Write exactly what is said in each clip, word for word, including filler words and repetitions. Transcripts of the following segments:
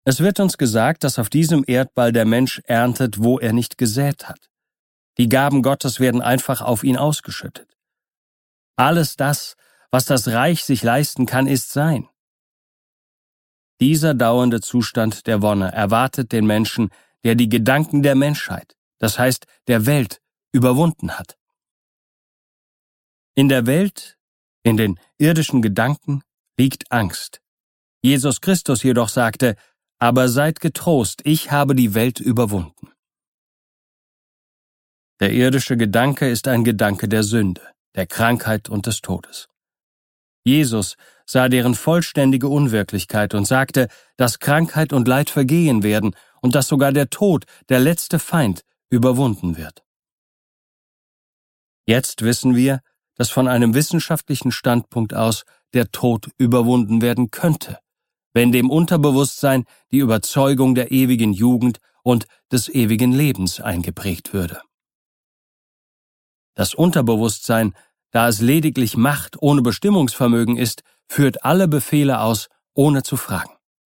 Es wird uns gesagt, dass auf diesem Erdball der Mensch erntet, wo er nicht gesät hat. Die Gaben Gottes werden einfach auf ihn ausgeschüttet. Alles das, was das Reich sich leisten kann, ist sein. Dieser dauernde Zustand der Wonne erwartet den Menschen, der die Gedanken der Menschheit, das heißt der Welt, überwunden hat. In der Welt, in den irdischen Gedanken, liegt Angst. Jesus Christus jedoch sagte, aber seid getrost, ich habe die Welt überwunden. Der irdische Gedanke ist ein Gedanke der Sünde, der Krankheit und des Todes. Jesus sah deren vollständige Unwirklichkeit und sagte, dass Krankheit und Leid vergehen werden und dass sogar der Tod, der letzte Feind, überwunden wird. Jetzt wissen wir, dass von einem wissenschaftlichen Standpunkt aus der Tod überwunden werden könnte, wenn dem Unterbewusstsein die Überzeugung der ewigen Jugend und des ewigen Lebens eingeprägt würde. Das Unterbewusstsein, da es lediglich Macht ohne Bestimmungsvermögen ist, führt alle Befehle aus, ohne zu fragen.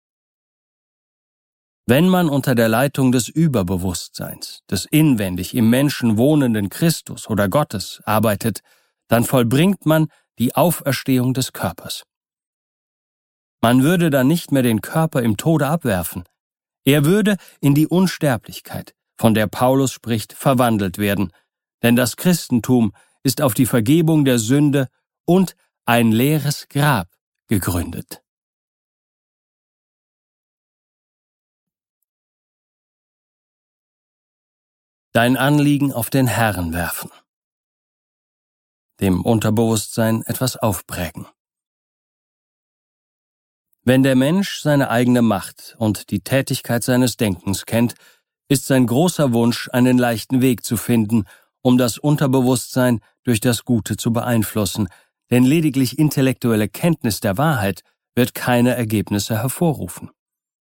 Wenn man unter der Leitung des Überbewusstseins, des inwendig im Menschen wohnenden Christus oder Gottes arbeitet, dann vollbringt man die Auferstehung des Körpers. Man würde dann nicht mehr den Körper im Tode abwerfen. Er würde in die Unsterblichkeit, von der Paulus spricht, verwandelt werden, denn das Christentum ist auf die Vergebung der Sünde und ein leeres Grab gegründet. Dein Anliegen auf den Herrn werfen. Dem Unterbewusstsein etwas aufprägen. Wenn der Mensch seine eigene Macht und die Tätigkeit seines Denkens kennt, ist sein großer Wunsch, einen leichten Weg zu finden, um das Unterbewusstsein durch das Gute zu beeinflussen, denn lediglich intellektuelle Kenntnis der Wahrheit wird keine Ergebnisse hervorrufen.